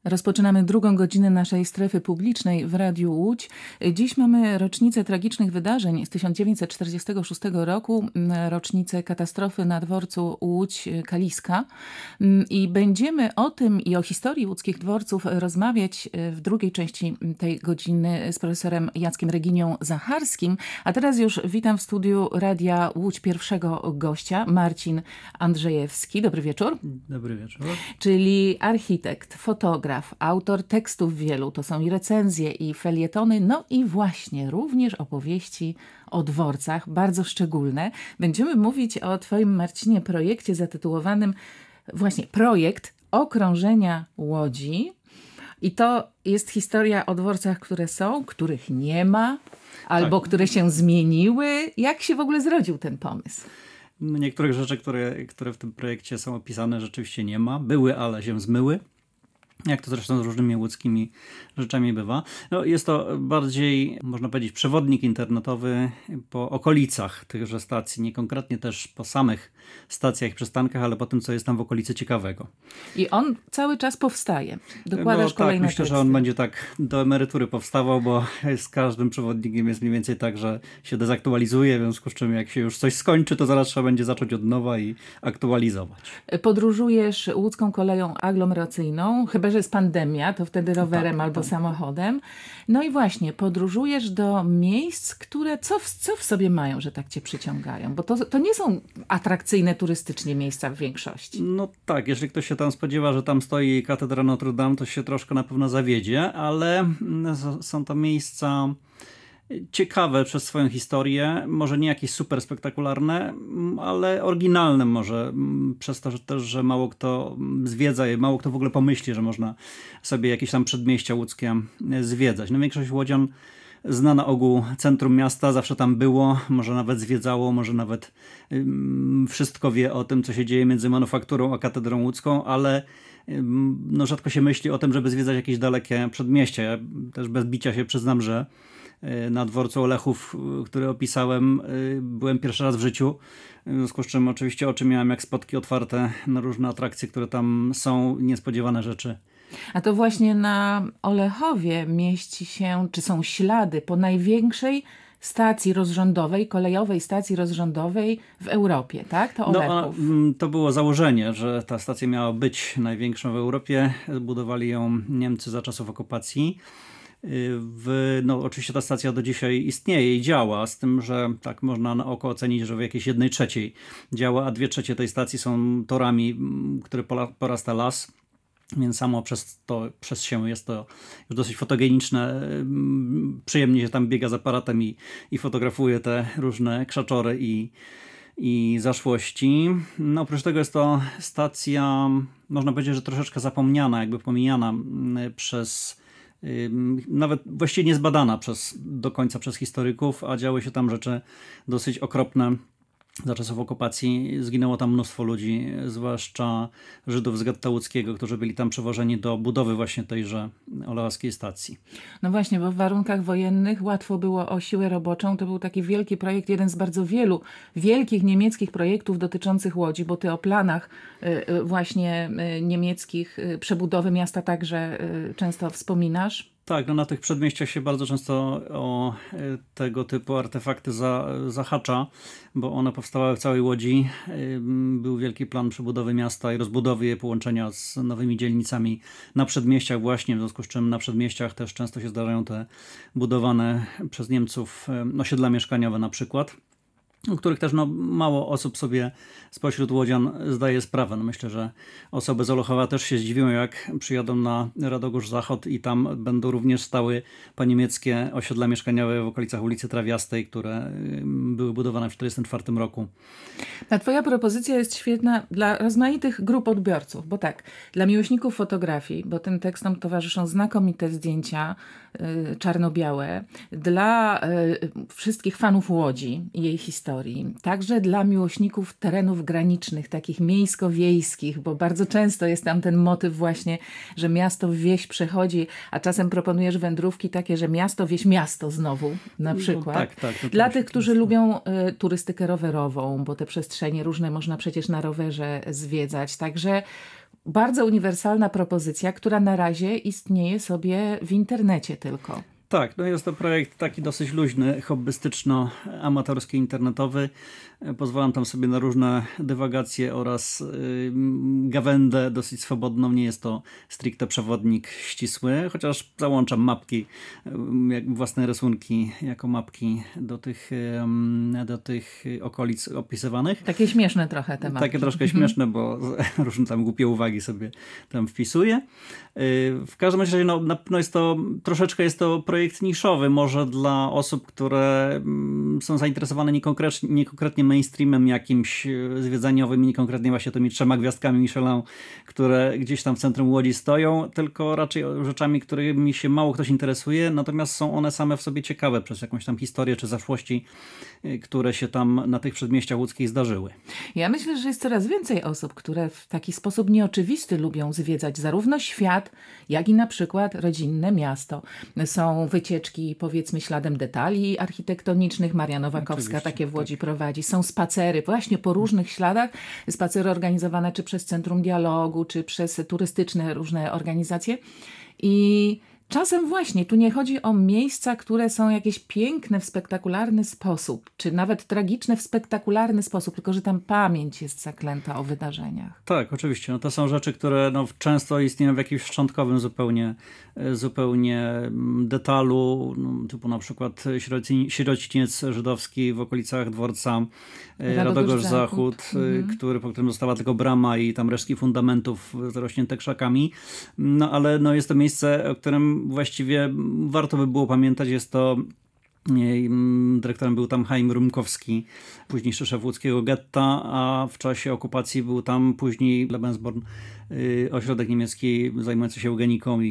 Rozpoczynamy drugą godzinę naszej strefy publicznej w Radiu Łódź. Dziś mamy rocznicę tragicznych wydarzeń z 1946 roku, rocznicę katastrofy na dworcu Łódź-Kaliska. I będziemy o tym i o historii łódzkich dworców rozmawiać w drugiej części tej godziny z profesorem Jackiem Reginią Zacharskim. A teraz już witam w studiu Radia Łódź pierwszego gościa, Marcin Andrzejewski. Dobry wieczór. Dobry wieczór. Czyli architekt, fotograf, autor tekstów wielu, to są i recenzje, i felietony, no i właśnie również opowieści o dworcach, bardzo szczególne. Będziemy mówić o twoim, Marcinie, projekcie zatytułowanym właśnie Projekt Okrążenia Łodzi. I to jest historia o dworcach, które są, których nie ma, albo tak, które się zmieniły. Jak się w ogóle zrodził ten pomysł? Niektórych rzeczy, które w tym projekcie są opisane, rzeczywiście nie ma. Były, ale się zmyły. Jak to zresztą z różnymi łódzkimi rzeczami bywa. No, jest to bardziej, można powiedzieć, przewodnik internetowy po okolicach tychże stacji. Nie konkretnie też po samych stacjach i przystankach, ale po tym, co jest tam w okolicy ciekawego. I on cały czas powstaje. Dokładasz kolejne myślę, teksty. że on będzie tak do emerytury powstawał, bo z każdym przewodnikiem jest mniej więcej tak, że się dezaktualizuje, w związku z czym jak się już coś skończy, to zaraz trzeba będzie zacząć od nowa i aktualizować. Podróżujesz łódzką koleją aglomeracyjną, chyba że jest pandemia, to wtedy rowerem albo samochodem. No i właśnie, podróżujesz do miejsc, które co w sobie mają, że tak cię przyciągają? Bo to nie są atrakcyjne turystycznie miejsca w większości. No tak, jeżeli ktoś się tam spodziewa, że tam stoi katedra Notre Dame, to się troszkę na pewno zawiedzie, ale są to miejsca ciekawe przez swoją historię, może nie jakieś super spektakularne, ale oryginalne może, przez to, że też, że mało kto zwiedza je, mało kto w ogóle pomyśli, że można sobie jakieś tam przedmieścia łódzkie zwiedzać. No większość łodzian zna na ogół centrum miasta, zawsze tam było, może nawet zwiedzało, może nawet wszystko wie o tym, co się dzieje między manufakturą a katedrą łódzką, ale no, rzadko się myśli o tym, żeby zwiedzać jakieś dalekie przedmieścia. Ja też bez bicia się przyznam, że na dworcu Olechów, który opisałem, byłem pierwszy raz w życiu. W związku z czym oczywiście oczy miałem jak spotki otwarte na różne atrakcje, które tam są, niespodziewane rzeczy. A to właśnie na Olechowie mieści się, czy są ślady po największej stacji rozrządowej, kolejowej stacji rozrządowej w Europie, tak? To Olechów. No, to było założenie, że ta stacja miała być największą w Europie. Budowali ją Niemcy za czasów okupacji. Oczywiście ta stacja do dzisiaj istnieje i działa, z tym, że tak można na oko ocenić, że w jakiejś 1/3 działa, a 2/3 tej stacji są torami, które porasta las. Więc samo przez się jest to już dosyć fotogeniczne. Przyjemnie się tam biega z aparatem i fotografuje te różne krzaczory i zaszłości. No, oprócz tego jest to stacja, można powiedzieć, że troszeczkę zapomniana, jakby pomijana nawet właściwie niezbadana do końca przez historyków, a działy się tam rzeczy dosyć okropne. Za czasów okupacji zginęło tam mnóstwo ludzi, zwłaszcza Żydów z getta łódzkiego, którzy byli tam przewożeni do budowy właśnie tejże olechowskiej stacji. No właśnie, bo w warunkach wojennych łatwo było o siłę roboczą. To był taki wielki projekt, jeden z bardzo wielu wielkich niemieckich projektów dotyczących Łodzi, bo ty o planach właśnie niemieckich przebudowy miasta także często wspominasz. Tak, no na tych przedmieściach się bardzo często o tego typu artefakty zahacza, bo one powstawały w całej Łodzi. Był wielki plan przebudowy miasta i rozbudowy je, połączenia z nowymi dzielnicami na przedmieściach właśnie, w związku z czym na przedmieściach też często się zdarzają te budowane przez Niemców osiedla mieszkaniowe na przykład, o których też mało osób sobie spośród łodzian zdaje sprawę. No myślę, że osoby z Olechowa też się zdziwią, jak przyjadą na Radogórz-Zachód i tam będą również stały poniemieckie osiedla mieszkaniowe w okolicach ulicy Trawiastej, które były budowane w 1944 roku. Ta twoja propozycja jest świetna dla rozmaitych grup odbiorców, bo tak, dla miłośników fotografii, bo tym tekstom towarzyszą znakomite zdjęcia czarno-białe, dla wszystkich fanów Łodzi i jej historii, także dla miłośników terenów granicznych, takich miejsko-wiejskich, bo bardzo często jest tam ten motyw właśnie, że miasto w wieś przechodzi, a czasem proponujesz wędrówki takie, że miasto, wieś, miasto znowu na przykład. Tak, dla tych, którzy lubią turystykę rowerową, bo te przestrzenie różne można przecież na rowerze zwiedzać, także bardzo uniwersalna propozycja, która na razie istnieje sobie w internecie tylko. Tak, no jest to projekt taki dosyć luźny, hobbystyczno-amatorski, internetowy. Pozwalam tam sobie na różne dywagacje oraz gawędę dosyć swobodną. Nie jest to stricte przewodnik ścisły, chociaż załączam mapki, własne rysunki jako mapki do tych okolic opisywanych. Takie śmieszne trochę te mapki. Takie troszkę śmieszne, bo różne tam głupie uwagi sobie tam wpisuję. W każdym razie na pewno troszeczkę jest to projekt niszowy, może dla osób, które są zainteresowane niekonkretnie mainstreamem jakimś zwiedzaniowym i niekonkretnie właśnie tymi 3 gwiazdkami Michelin, które gdzieś tam w centrum Łodzi stoją, tylko raczej rzeczami, którymi się mało ktoś interesuje, natomiast są one same w sobie ciekawe przez jakąś tam historię czy zaszłości, które się tam na tych przedmieściach łódzkich zdarzyły. Ja myślę, że jest coraz więcej osób, które w taki sposób nieoczywisty lubią zwiedzać zarówno świat, jak i na przykład rodzinne miasto. Są wycieczki, powiedzmy, śladem detali architektonicznych. Maria Nowakowska takie w Łodzi prowadzi. Są spacery właśnie po różnych śladach. Spacery organizowane czy przez Centrum Dialogu, czy przez turystyczne różne organizacje. I czasem właśnie tu nie chodzi o miejsca, które są jakieś piękne w spektakularny sposób, czy nawet tragiczne w spektakularny sposób, tylko że tam pamięć jest zaklęta o wydarzeniach. Tak, oczywiście. No to są rzeczy, które często istnieją w jakimś szczątkowym zupełnie detalu, typu na przykład sierociniec żydowski w okolicach dworca Radogórz Zachód, po którym została tylko brama i tam resztki fundamentów zarośnięte krzakami. No ale jest to miejsce, o którym właściwie warto by było pamiętać. Jest to dyrektorem był tam Chaim Rumkowski, późniejszy szef łódzkiego getta, a w czasie okupacji był tam później Lebensborn, ośrodek niemiecki zajmujący się eugeniką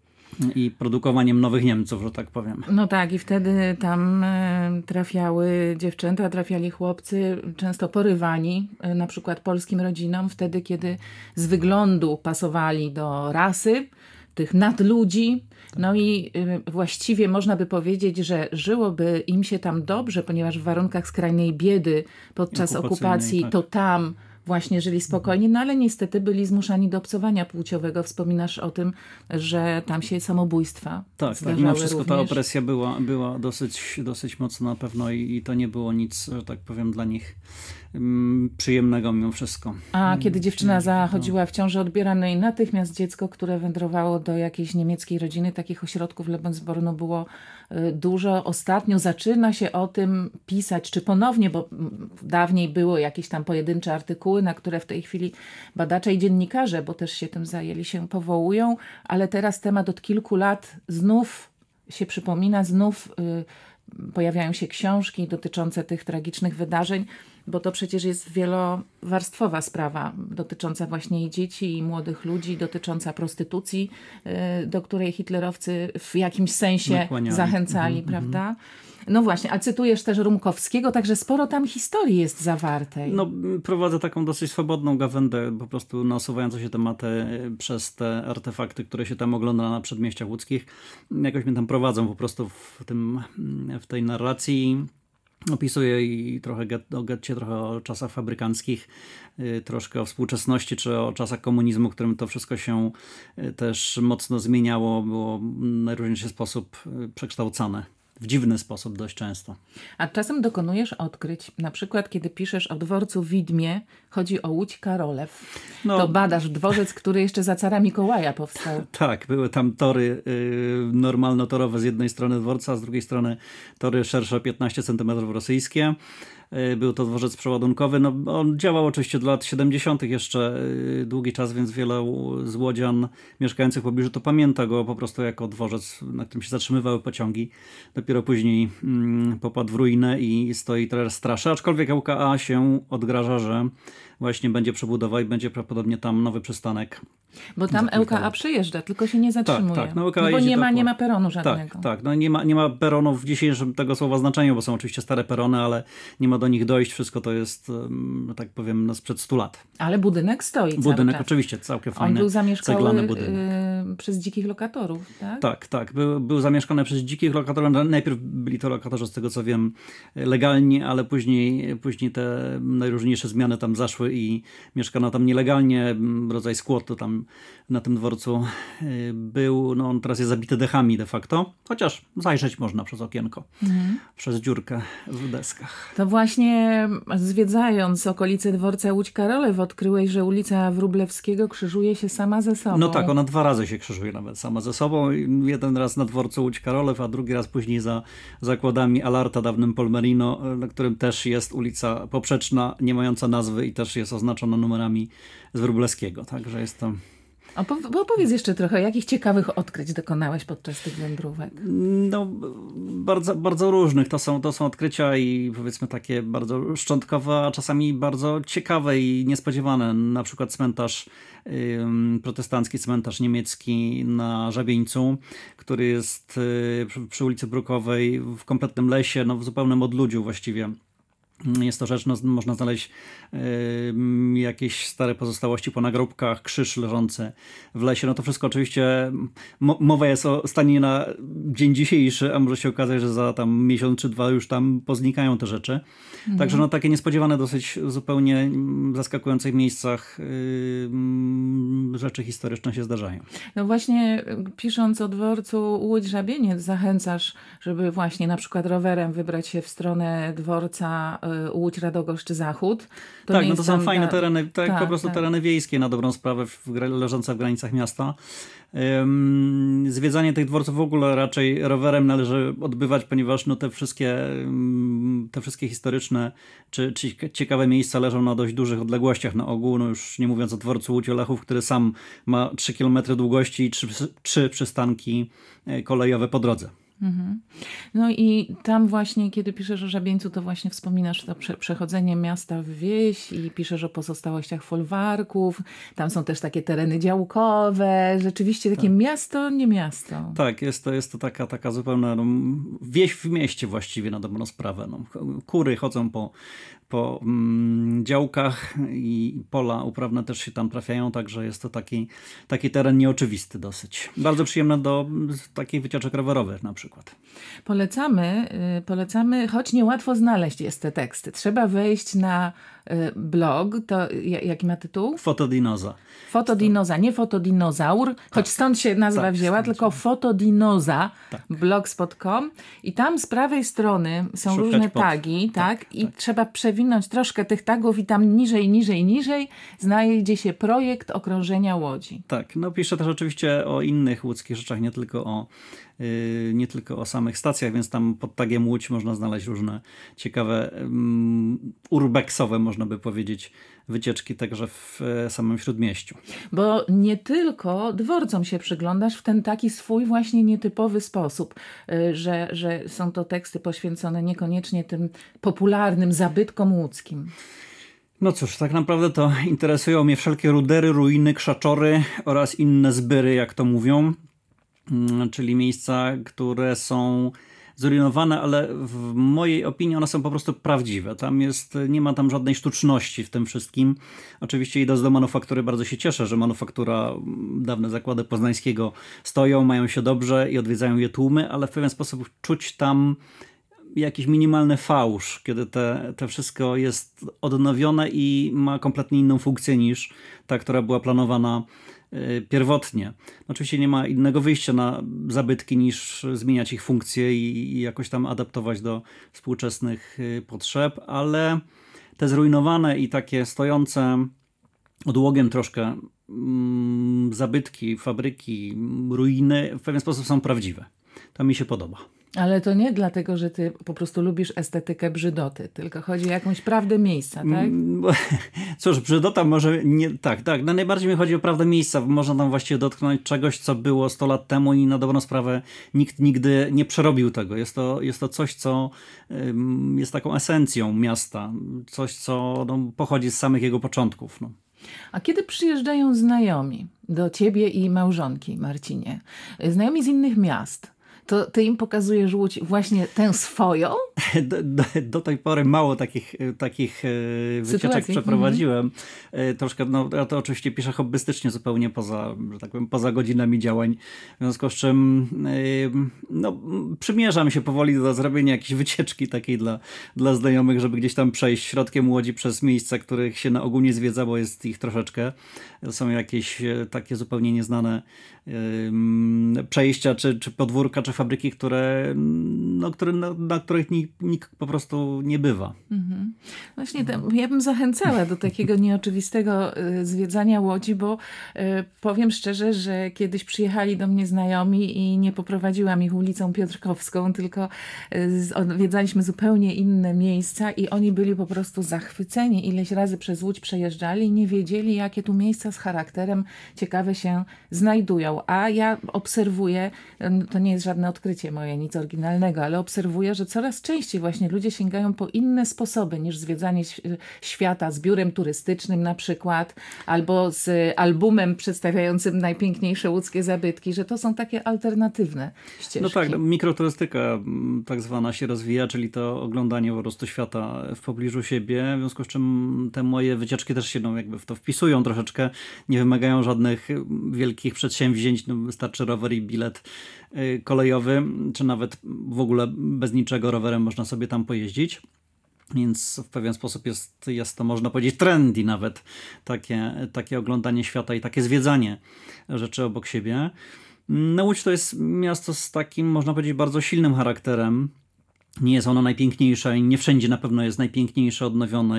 i produkowaniem nowych Niemców, że tak powiem. No tak, i wtedy tam trafiały dziewczęta, trafiali chłopcy, często porywani, na przykład polskim rodzinom, wtedy kiedy z wyglądu pasowali do rasy, tych nadludzi. No i właściwie można by powiedzieć, że żyłoby im się tam dobrze, ponieważ w warunkach skrajnej biedy podczas okupacji to tam właśnie żyli spokojnie, no ale niestety byli zmuszani do obcowania płciowego. Wspominasz o tym, że tam się samobójstwa zdarzały mimo wszystko również. Ta opresja była dosyć mocna na pewno i to nie było nic, że tak powiem, dla nich przyjemnego mimo wszystko. A kiedy dziewczyna zachodziła w ciąży, odbierano jej natychmiast dziecko, które wędrowało do jakiejś niemieckiej rodziny. Takich ośrodków Lebensbornu było dużo. Ostatnio zaczyna się o tym pisać, czy ponownie, bo dawniej było jakieś tam pojedyncze artykuły, na które w tej chwili badacze i dziennikarze, bo też się tym zajęli, się powołują, ale teraz temat od kilku lat znów się przypomina, znów pojawiają się książki dotyczące tych tragicznych wydarzeń, bo to przecież jest wielowarstwowa sprawa dotycząca właśnie i dzieci, i młodych ludzi, dotycząca prostytucji, do której hitlerowcy w jakimś sensie zachęcali, prawda? No właśnie, a cytujesz też Rumkowskiego, także sporo tam historii jest zawartej. Prowadzę taką dosyć swobodną gawędę, po prostu nasuwającą się tematy przez te artefakty, które się tam ogląda na przedmieściach łódzkich. Jakoś mnie tam prowadzą po prostu w tej narracji. Opisuję i trochę o getcie, trochę o czasach fabrykanckich, troszkę o współczesności, czy o czasach komunizmu, w którym to wszystko się też mocno zmieniało, było w najróżniejszy sposób przekształcane. W dziwny sposób dość często. A czasem dokonujesz odkryć, na przykład kiedy piszesz o dworcu w Widmie, chodzi o Łódź Karolew. To badasz dworzec, który jeszcze za cara Mikołaja powstał. Tak, były tam tory normalnotorowe z jednej strony dworca, a z drugiej strony tory szersze 15 cm rosyjskie. Był to dworzec przeładunkowy. On działał oczywiście do lat 70. jeszcze długi czas, więc wiele z łodzian mieszkających w pobliżu to pamięta go po prostu jako dworzec, na którym się zatrzymywały pociągi. Dopiero później popadł w ruinę i stoi teraz straszy, aczkolwiek ŁKA się odgraża, że właśnie będzie przebudowa i będzie prawdopodobnie tam nowy przystanek. Bo tam ŁKA przyjeżdża, tylko się nie zatrzymuje. Tak. Bo nie ma peronu żadnego. Tak. Nie ma peronów w dzisiejszym tego słowa znaczeniu, bo są oczywiście stare perony, ale nie ma do nich dojść. Wszystko to jest, tak powiem, sprzed 100 lat. Ale budynek stoi cały Budynek czas. oczywiście, całkiem fajny, On był zamieszkały ceglany budynek. Przez dzikich lokatorów, tak? Tak. Był zamieszkany przez dzikich lokatorów. Najpierw byli to lokatorzy, z tego co wiem, legalni, ale później te najróżniejsze zmiany tam zaszły i mieszkano tam nielegalnie, rodzaj skłotu tam na tym dworcu był. No on teraz jest zabity dechami de facto, chociaż zajrzeć można przez okienko, przez dziurkę w deskach. To właśnie zwiedzając okolice dworca Łódź Karolew odkryłeś, że ulica Wróblewskiego krzyżuje się sama ze sobą. No tak, ona 2 razy się krzyżuje nawet sama ze sobą. Jeden raz na dworcu Łódź Karolew, a drugi raz później za zakładami Alarta, dawnym Polmerino, na którym też jest ulica poprzeczna, nie mająca nazwy i też jest oznaczona numerami z Wróblewskiego. Także jest to... Opowiedz jeszcze trochę, jakich ciekawych odkryć dokonałeś podczas tych wędrówek? No, bardzo, bardzo różnych. To są odkrycia i powiedzmy takie bardzo szczątkowe, a czasami bardzo ciekawe i niespodziewane. Na przykład cmentarz, protestancki cmentarz niemiecki na Żabieńcu, który jest przy ulicy Brukowej w kompletnym lesie, no w zupełnym odludziu właściwie. Jest to rzecz, no, można znaleźć jakieś stare pozostałości po nagrobkach, krzyż leżący w lesie. No to wszystko oczywiście, mowa jest o stanie na dzień dzisiejszy, a może się okazać, że za tam miesiąc czy 2 już tam poznikają te rzeczy. Także no takie niespodziewane, dosyć zupełnie zaskakujących miejscach rzeczy historyczne się zdarzają. No właśnie pisząc o dworcu Łódź-Żabieniec zachęcasz, żeby właśnie na przykład rowerem wybrać się w stronę dworca Łódź-Radogoszcz-Zachód. Tak, no to są fajne tereny, po prostu tereny wiejskie na dobrą sprawę, leżące w granicach miasta. Zwiedzanie tych dworców w ogóle raczej rowerem należy odbywać, ponieważ no te wszystkie historyczne czy ciekawe miejsca leżą na dość dużych odległościach na ogół, no już nie mówiąc o dworcu Łódź-Olechów, który sam ma 3 km długości i 3 przystanki kolejowe po drodze. No i tam właśnie, kiedy piszesz o Żabieńcu, to właśnie wspominasz to przechodzenie miasta w wieś i piszesz o pozostałościach folwarków. Tam są też takie tereny działkowe. Rzeczywiście takie miasto, nie miasto. Tak, jest to taka zupełna wieś w mieście właściwie na dobrą sprawę. No, kury chodzą po działkach i pola uprawne też się tam trafiają, także jest to taki teren nieoczywisty dosyć. Bardzo przyjemny do takich wycieczek rowerowych na przykład. Polecamy, choć niełatwo znaleźć jest te teksty. Trzeba wejść na blog, to jaki ma tytuł? Fotodinoza. Fotodinoza, nie fotodinozaur, choć stąd się nazwa wzięła, tylko Fotodinoza, blogspot.com i tam z prawej strony są różne tagi, i trzeba przewinąć troszkę tych tagów i tam niżej znajdzie się projekt okrążenia Łodzi. Tak, no piszę też oczywiście o innych łódzkich rzeczach, nie tylko o samych stacjach, więc tam pod tagiem Łódź można znaleźć różne ciekawe urbexowe, można by powiedzieć, wycieczki także w samym Śródmieściu. Bo nie tylko dworcom się przyglądasz w ten taki swój właśnie nietypowy sposób, że są to teksty poświęcone niekoniecznie tym popularnym zabytkom łódzkim. No cóż, tak naprawdę to interesują mnie wszelkie rudery, ruiny, krzaczory oraz inne zbyry, jak to mówią. Czyli miejsca, które są zrujnowane, ale w mojej opinii one są po prostu prawdziwe. Nie ma tam żadnej sztuczności w tym wszystkim. Oczywiście idąc do manufaktury bardzo się cieszę, że manufaktura, dawne zakłady Poznańskiego stoją, mają się dobrze i odwiedzają je tłumy, ale w pewien sposób czuć tam jakiś minimalny fałsz, kiedy te wszystko jest odnowione i ma kompletnie inną funkcję niż ta, która była planowana pierwotnie. Oczywiście nie ma innego wyjścia na zabytki niż zmieniać ich funkcje i jakoś tam adaptować do współczesnych potrzeb, ale te zrujnowane i takie stojące odłogiem troszkę zabytki, fabryki, ruiny w pewien sposób są prawdziwe. To mi się podoba. Ale to nie dlatego, że ty po prostu lubisz estetykę brzydoty, tylko chodzi o jakąś prawdę miejsca, tak? Cóż, brzydota może nie... Tak. No najbardziej mi chodzi o prawdę miejsca. Można tam właściwie dotknąć czegoś, co było 100 lat temu i na dobrą sprawę nikt nigdy nie przerobił tego. Jest to coś, co jest taką esencją miasta. Coś, co pochodzi z samych jego początków. No. A kiedy przyjeżdżają znajomi do ciebie i małżonki, Marcinie, znajomi z innych miast, To ty im pokazujesz Łódź właśnie tę swoją? Do tej pory mało takich wycieczek przeprowadziłem. Troszkę, no ja to oczywiście piszę hobbystycznie zupełnie poza, że tak powiem, poza godzinami działań. W związku z czym no, przymierzam się powoli do zrobienia jakiejś wycieczki takiej dla znajomych, żeby gdzieś tam przejść środkiem Łodzi przez miejsca, których się na ogół nie zwiedza, bo jest ich troszeczkę. Są jakieś takie zupełnie nieznane przejścia, czy podwórka, czy fabryki, na których nikt po prostu nie bywa. Mhm. Właśnie ja bym zachęcała do takiego nieoczywistego zwiedzania Łodzi, bo powiem szczerze, że kiedyś przyjechali do mnie znajomi i nie poprowadziłam ich ulicą Piotrkowską, tylko odwiedzaliśmy zupełnie inne miejsca i oni byli po prostu zachwyceni. Ileś razy przez Łódź przejeżdżali i nie wiedzieli, jakie tu miejsca z charakterem ciekawe się znajdują. A ja obserwuję, to nie jest żadne odkrycie moje, nic oryginalnego, ale obserwuję, że coraz częściej właśnie ludzie sięgają po inne sposoby niż zwiedzanie świata z biurem turystycznym na przykład, albo z albumem przedstawiającym najpiękniejsze łódzkie zabytki, że to są takie alternatywne ścieżki. No tak, mikroturystyka tak zwana się rozwija, czyli to oglądanie po prostu świata w pobliżu siebie, w związku z czym te moje wycieczki też się jakby w to wpisują troszeczkę, nie wymagają żadnych wielkich przedsięwzięć, wystarczy rower i bilet kolejowy, czy nawet w ogóle bez niczego rowerem można sobie tam pojeździć. Więc w pewien sposób jest to, można powiedzieć, trendy nawet, takie oglądanie świata i takie zwiedzanie rzeczy obok siebie. No, Łódź to jest miasto z takim, można powiedzieć, bardzo silnym charakterem. Nie jest ono najpiękniejsze i nie wszędzie na pewno jest najpiękniejsze, odnowione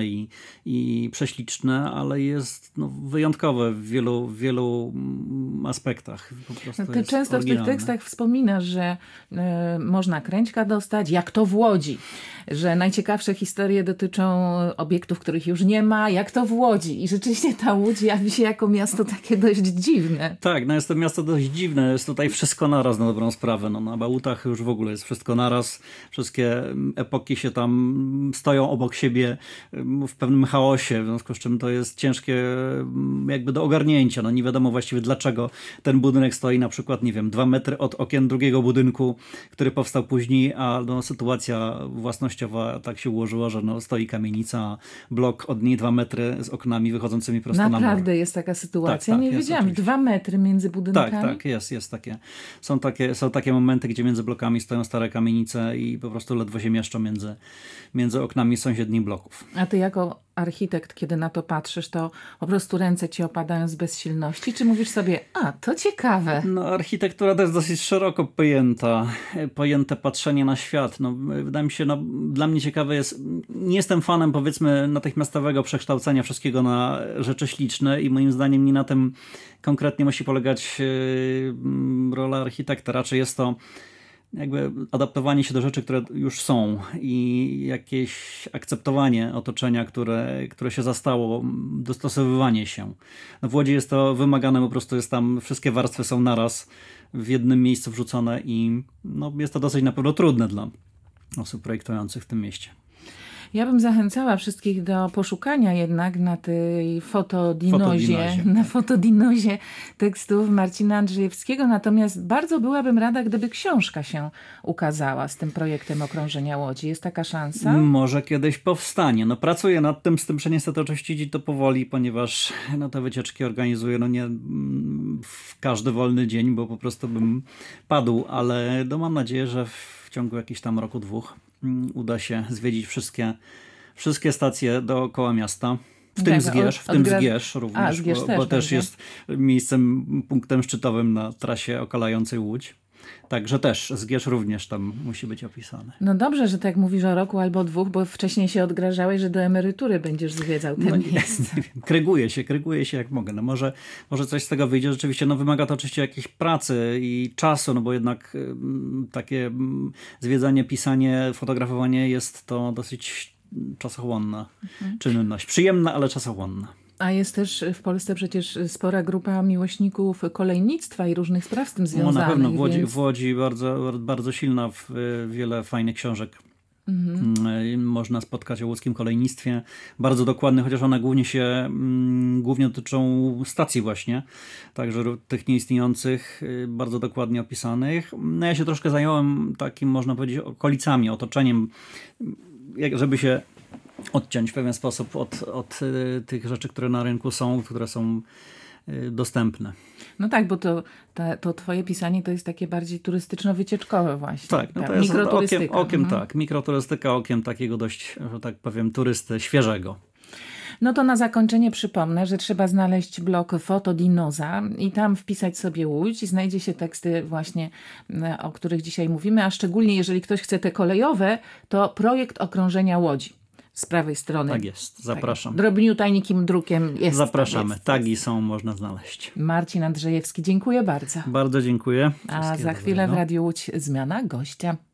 i prześliczne, ale jest wyjątkowe w wielu aspektach. Po prostu ty często w tych tekstach wspominasz, że można kręćka dostać, jak to w Łodzi, że najciekawsze historie dotyczą obiektów, których już nie ma, jak to w Łodzi. I rzeczywiście ta Łódź jawi się jako miasto takie dość dziwne. Tak, jest to miasto dość dziwne. Jest tutaj wszystko naraz na dobrą sprawę. Na Bałutach już w ogóle jest wszystko naraz. Wszystkie epoki się tam stoją obok siebie w pewnym chaosie, w związku z czym to jest ciężkie jakby do ogarnięcia. Nie wiadomo właściwie dlaczego ten budynek stoi na przykład, nie wiem, 2 metry od okien drugiego budynku, który powstał później, a sytuacja własnościowa tak się ułożyła, że stoi kamienica, blok od niej 2 metry z oknami wychodzącymi prosto na mur. Naprawdę jest taka sytuacja? Tak, nie wiedziałam. Oczywiście. 2 metry między budynkami? Tak, jest takie. Są takie momenty, gdzie między blokami stoją stare kamienice i po prostu ledwo się mieszczą między oknami sąsiednich bloków. A ty jako architekt, kiedy na to patrzysz, to po prostu ręce ci opadają z bezsilności? Czy mówisz sobie, to ciekawe? Architektura to jest dosyć szeroko pojęte patrzenie na świat. Wydaje mi się, dla mnie ciekawe jest, nie jestem fanem, powiedzmy, natychmiastowego przekształcania wszystkiego na rzeczy śliczne i moim zdaniem nie na tym konkretnie musi polegać rola architekta. Raczej jest to jakby adaptowanie się do rzeczy, które już są i jakieś akceptowanie otoczenia, które się zastało, dostosowywanie się. W Łodzi jest to wymagane, po prostu jest tam, wszystkie warstwy są naraz w jednym miejscu wrzucone i jest to dosyć na pewno trudne dla osób projektujących w tym mieście. Ja bym zachęcała wszystkich do poszukania jednak na tej fotodinozie tekstów Marcina Andrzejewskiego. Natomiast bardzo byłabym rada, gdyby książka się ukazała z tym projektem Okrążenia Łodzi. Jest taka szansa? Może kiedyś powstanie. Pracuję nad tym, z tym, że niestety oczywiście idzie to powoli, ponieważ te wycieczki organizuję nie w każdy wolny dzień, bo po prostu bym padł, ale mam nadzieję, że w ciągu jakichś tam roku, 2 uda się zwiedzić wszystkie stacje dookoła miasta. W tym Zgierz również, bo też jest miejscem, punktem szczytowym na trasie okalającej Łódź. Także też Zgierz również tam musi być opisany. Dobrze, że tak mówisz o roku albo 2, bo wcześniej się odgrażałeś, że do emerytury będziesz zwiedzał ten miejsce. Nie wiem, kryguję się jak mogę. Może coś z tego wyjdzie. Rzeczywiście wymaga to oczywiście jakiejś pracy i czasu, bo jednak takie zwiedzanie, pisanie, fotografowanie jest to dosyć czasochłonna czynność. Przyjemna, ale czasochłonna. A jest też w Polsce przecież spora grupa miłośników kolejnictwa i różnych spraw z tym związanych. Na pewno w Łodzi bardzo, bardzo silna, wiele fajnych książek Można spotkać o łódzkim kolejnictwie. Bardzo dokładne, chociaż one głównie dotyczą stacji właśnie, także tych nieistniejących, bardzo dokładnie opisanych. No ja się troszkę zająłem takim, można powiedzieć, okolicami, otoczeniem, żeby się odciąć w pewien sposób od tych rzeczy, które na rynku są, które są dostępne. No tak, bo to twoje pisanie to jest takie bardziej turystyczno-wycieczkowe właśnie. Tak, no to jest okiem tak, mikroturystyka okiem takiego dość, że tak powiem, turysty świeżego. No to na zakończenie przypomnę, że trzeba znaleźć blog Fotodinoza i tam wpisać sobie Łódź i znajdzie się teksty właśnie, o których dzisiaj mówimy, a szczególnie jeżeli ktoś chce te kolejowe, to projekt okrążenia Łodzi. Z prawej strony. Tak jest, zapraszam. Tak, drobniuteńkim drukiem jest. Zapraszamy, tagi są, można znaleźć. Marcin Andrzejewski, dziękuję bardzo. Bardzo dziękuję. A za chwilę w Radiu Łódź zmiana gościa.